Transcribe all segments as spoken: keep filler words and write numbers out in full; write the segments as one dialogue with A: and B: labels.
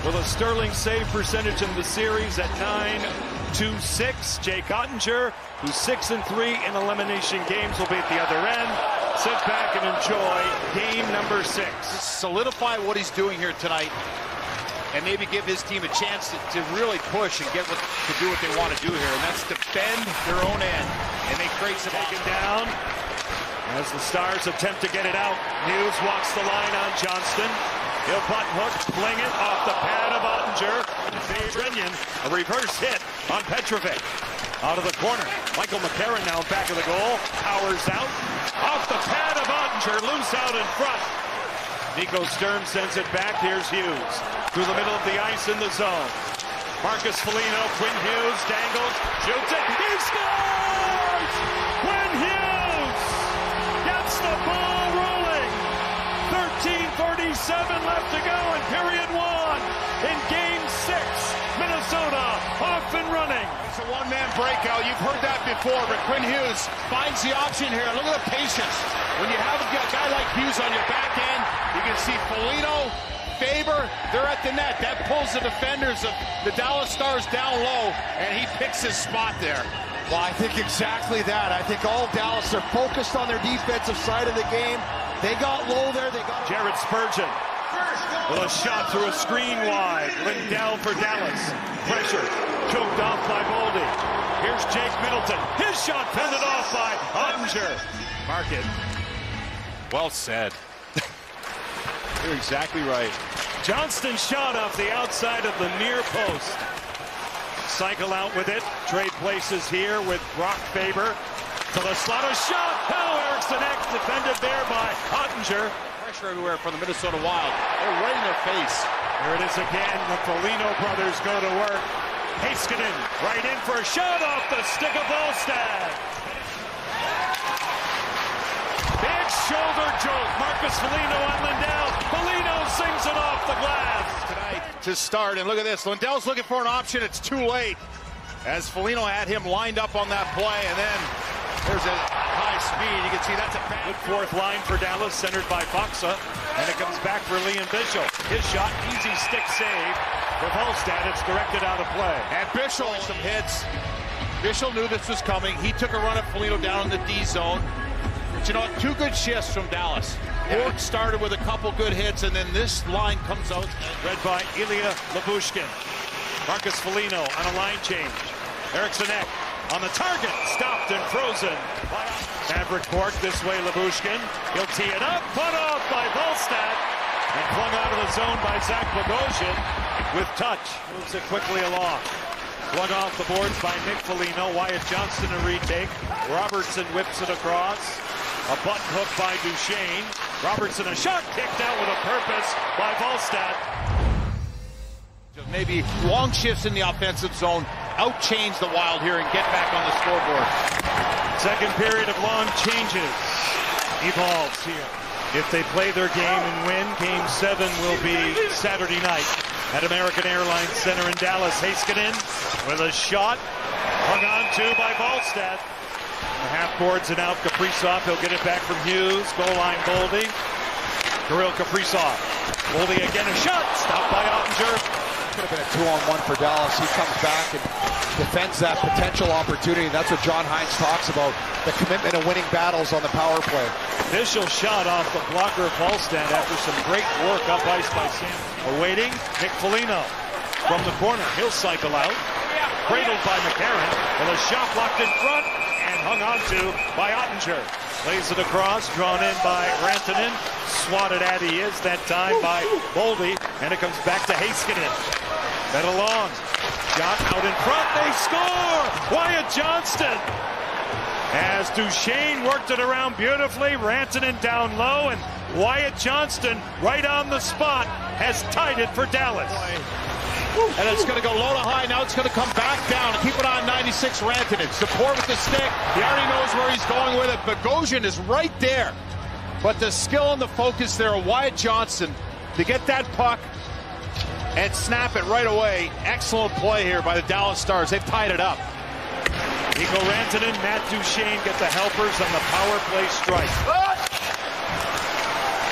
A: with a sterling save percentage in the series at nine two six. Jake Oettinger, who's six and three in elimination games, will be at the other end. Sit back and enjoy game number six.
B: Solidify what he's doing here tonight, and maybe give his team a chance to, to really push and get what to do what they want to do here, and that's defend their own end. And they create some
A: taken down as the Stars attempt to get it out. Hughes walks the line on Johnston. He'll button hook, fling it off the pad of Oettinger. Drenyan, a reverse hit on Petrovic. Out of the corner. Michael McCarron now back of the goal. Powers out. Off the pad of Oettinger. Loose out in front. Nico Sturm sends it back. Here's Hughes. Through the middle of the ice in the zone. Marcus Foligno. Quinn Hughes dangles. Shoots it. He scores! Quinn Hughes gets the ball rolling. thirteen forty-seven left to go in period one. In game six, Minnesota off and running.
B: It's a one-man breakout. You've heard that before, but Quinn Hughes finds the option here. Look at the patience. When you have a guy like Hughes on your back end, you can see Foligno, Faber, they're at the net. That pulls the defenders of the Dallas Stars down low, and he picks his spot there.
C: Well, I think exactly that. I think all Dallas are focused on their defensive side of the game. They got low there. They got
A: Jared Spurgeon with a shot through a screen wide. Lindell for Dallas. Pressure choked off by Boldy. Here's Jake Middleton. His shot fended off by Oettinger. Mark it.
B: Well said. You're exactly right.
A: Johnston shot off the outside of the near post. Cycle out with it. Trade places here with Brock Faber. To the slot, a shot. Now Eriksson Ek defended there by Oettinger.
B: Pressure everywhere from the Minnesota Wild. They're right in their face.
A: Here it is again. The Foligno brothers go to work. Heiskanen right in for a shot off the stick of Volstad. Big shoulder jolt. Marcus Foligno on Lindell. Foligno sings it off the glass.
B: Tonight to start, and look at this. Lindell's looking for an option. It's too late. As Foligno had him lined up on that play, and then there's a high speed. You can see that's a bad.
A: Good fourth line for Dallas, centered by Faksa. And it comes back for Liam Bichsel. His shot, easy stick save. For Volstad, it's directed out of play.
B: And Bichsel some hits. Bichsel knew this was coming. He took a run at Foligno down in the D zone. But you know, two good shifts from Dallas. Ford started with a couple good hits, and then this line comes out.
A: Read by Ilya Lyubushkin. Marcus Foligno on a line change. Eriksson Ek on the target, stopped and frozen. Maverick Cork this way, Lyubushkin. He'll tee it up, put off by Volstad, and flung out of the zone by Zach Bogosian with touch. Moves it quickly along. Flung off the boards by Nick Foligno. Wyatt Johnston a retake. Robertson whips it across. A button hook by Duchesne. Robertson a shot kicked out with a purpose by Volstad.
B: Maybe long shifts in the offensive zone out-change the Wild here and get back on the scoreboard.
A: Second period of long changes evolves here. If they play their game and win, game seven will be Saturday night at American Airlines Center in Dallas. Heiskanen with a shot hung on to by Volstad. The half boards and out Kaprizov. He'll get it back from Hughes. Goal line Boldy. Kirill Kaprizov. Boldy again a shot. Stopped by Oettinger.
C: Could have been a two-on-one for Dallas. He comes back and defends that potential opportunity. That's what John Hines talks about, the commitment of winning battles on the power play.
A: Initial shot off the blocker of Volstad after some great work up ice by Sam. Awaiting Nick Foligno from the corner. He'll cycle out. Cradled by McCarron with a shot blocked in front and hung onto by Oettinger. Lays it across, drawn in by Rantanen. Swatted at he is, that time by Boldy. And it comes back to Heiskanen. Fed along. Shot out in front. They score! Wyatt Johnston. As Duchesne worked it around beautifully. Rantanen down low. And Wyatt Johnston right on the spot has tied it for Dallas.
B: And it's going to go low to high. Now it's going to come back down. Keep it on ninety-six Rantanen. Support with the stick. He already knows where he's going with it. Bogosian is right there. But the skill and the focus there of Wyatt Johnston to get that puck and snap it right away. Excellent play here by the Dallas Stars. They've tied it up.
A: Nico Rantanen, Matt Duchesne get the helpers on the power play strike.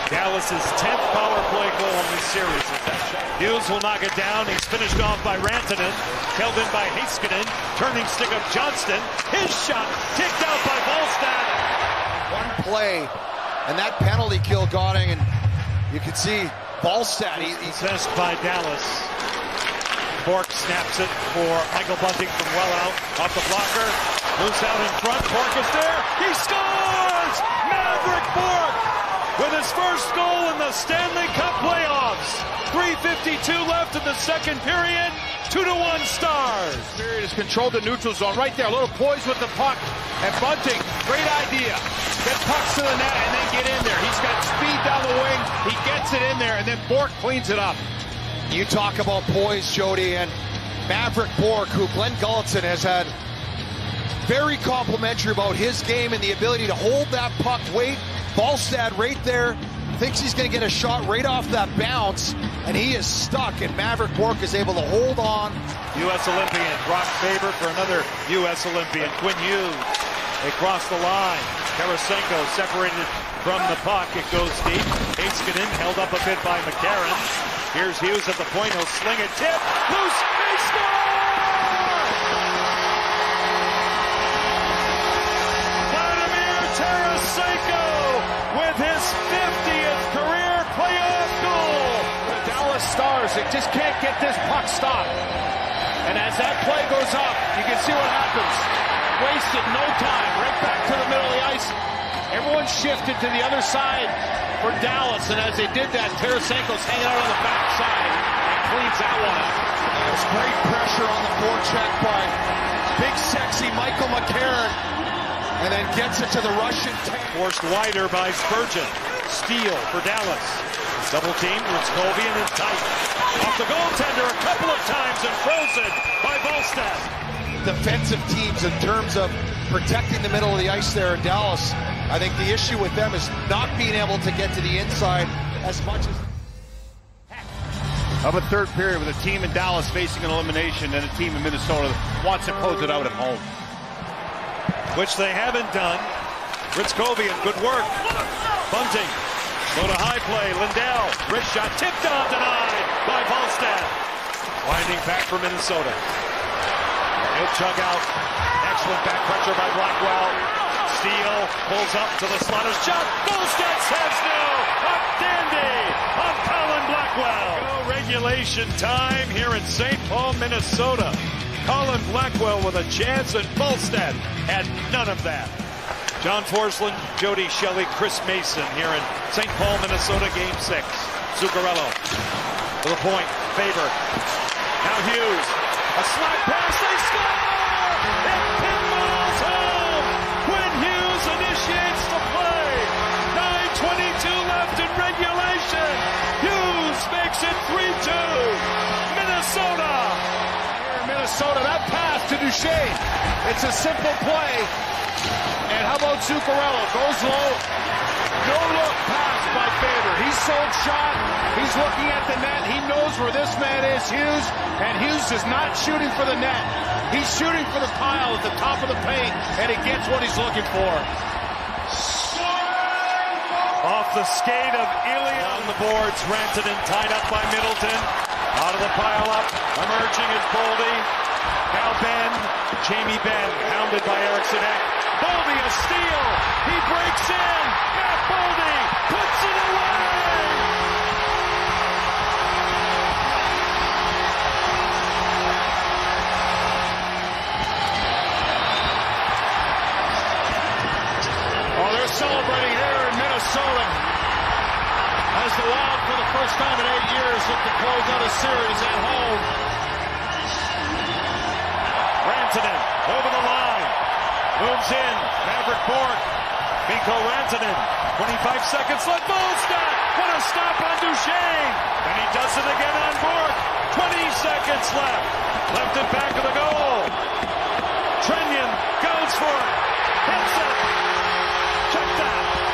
A: Dallas's tenth power play goal in this series. Hughes will knock it down. He's finished off by Rantanen. Held in by Heiskanen. Turning stick of Johnston. His shot kicked out by Wallstedt.
C: One play, and that penalty kill got him, and you can see Wallstedt. He, he's
A: possessed by Dallas. Bourque snaps it for Michael Bunting from well out. Off the blocker. Moves out in front. Bourque is there. He scores! Mavrik Bourque with his first goal in the Stanley Cup playoffs. three fifty-two left in the second period. Two to one Stars.
B: Period is controlled the neutral zone right there. A little poise with the puck. And Bunting, great idea. Get pucks to the net and then get in there. He's got speed down the wing. He gets it in there and then Bourque cleans it up.
C: You talk about poise, Jody, and Mavrik Bourque, who Glenn Gulutzan has had very complimentary about his game and the ability to hold that puck, wait. Wallstedt right there, thinks he's going to get a shot right off that bounce, and he is stuck, and Mavrik Bourque is able to hold on.
A: U S Olympian, Brock Faber for another U S Olympian. Quinn Hughes, they cross the line. Tarasenko separated from the puck, it goes deep. Heiskanen held up a bit by McCarron. Here's Hughes at the point, he'll sling it, tip, loose, they score! Vladimir Tarasenko with his fiftieth career playoff goal!
B: The Dallas Stars, they just can't get this puck stopped. And as that play goes up, you can see what happens. Wasted no time, right back to the middle of the ice. Everyone shifted to the other side for Dallas, and as they did that, Tarasenko's hanging out on the backside and cleans that one up.
C: There's great pressure on the forecheck by big sexy Michael McCarron, and then gets it to the Russian tank.
A: Forced wider by Spurgeon. Steal for Dallas. Double team, Ritzkovian in tight. Off the goaltender a couple of times and frozen by Wallstedt.
C: Defensive teams in terms of protecting the middle of the ice there in Dallas. I think the issue with them is not being able to get to the inside as much as...
B: Of a third period with a team in Dallas facing an elimination and a team in Minnesota that wants to close it out at home.
A: Which they haven't done. Ritzkovian, good work. Bunting, go to high play. Lindell, wrist shot, tipped on, denied by Wallstedt. Winding back for Minnesota. He'll chug out. Excellent back pressure by Blackwell. Steele pulls up to the slot. Shot. Wallstedt says no. Up dandy on Colin Blackwell. No regulation time here in Saint Paul, Minnesota. Colin Blackwell with a chance, and Wallstedt had none of that. John Forsland, Jody Shelley, Chris Mason here in Saint Paul, Minnesota, Game six. Zuccarello to the point. Faber. Now Hughes. A slide pass. They score! It pinballs home! Quinn Hughes initiates the play. nine twenty-two left in regulation. Hughes makes it three two. Minnesota.
B: Here in Minnesota, that pass to Duchesne. It's a simple play. And how about Zuccarello? Goes low. No look pass by Faber. He's sold shot. He's looking at the net. He knows where this man is, Hughes. And Hughes is not shooting for the net. He's shooting for the pile at the top of the paint. And he gets what he's looking for.
A: Off the skate of Ilya on the boards. Rantanen tied up by Middleton. Out of the pile up. Emerging is Boldy. Now Ben. Jamie Benn hounded by Eriksson Ek. Boldy a steal. He breaks in. Matt Boldy puts it away.
B: Oh, they're celebrating here in Minnesota as the Wild, for the first time in eight years, look to close out a series at home.
A: Rantanen over the line. Moves in. Mavrik Bourque. Mikko Rantanen. twenty-five seconds left. Wallstedt. What a stop on Duchesne. And he does it again on Bourque. twenty seconds left. Left it back of the goal. Trenyon goes for it. Hits it. Check that.